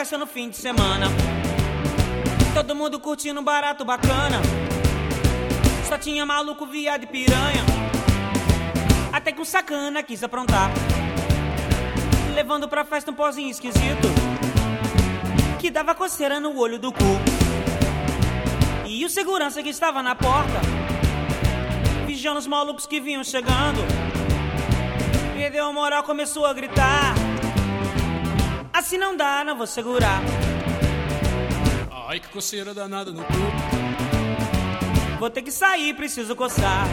festa no fim de semana. Todo mundo curtindo um barato bacana. Só tinha maluco, viado e piranha. Até que um sacana quis aprontar, levando pra festa um pozinho esquisito que dava coceira no olho do cu. E o segurança que estava na porta, vigiando os malucos que vinham chegando, perdeu a moral, começou a gritar: assim não dá, não vou segurar. Ai, que coceira danada no cu. Vou ter que sair, preciso coçar.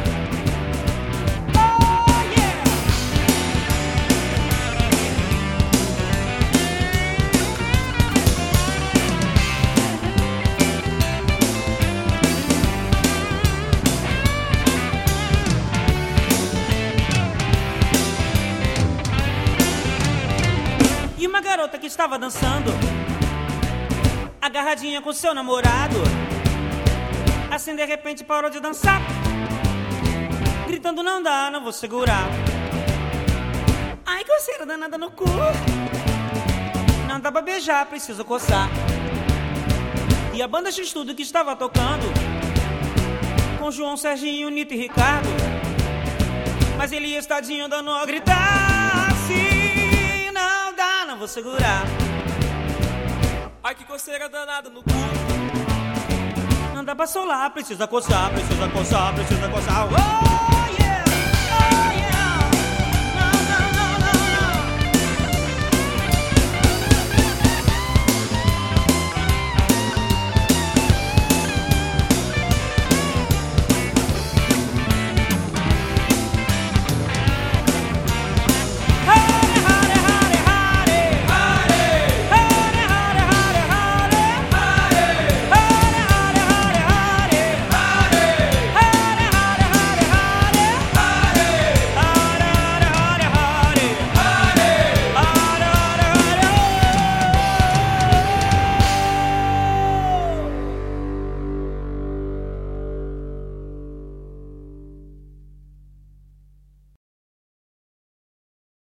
E uma garota que estava dançando, agarradinha com seu namorado, assim de repente parou de dançar, gritando: não dá, não vou segurar. Ai, coceira danada no cu. Não dá pra beijar, preciso coçar. E a banda X-Tudo que estava tocando, com João, Serginho, Nito e Ricardo, mas ele estadinho dando a gritar: assim não dá, não vou segurar. Ai, que coceira danada no cu. Não dá pra solar, precisa coçar, precisa coçar, precisa coçar. Oh!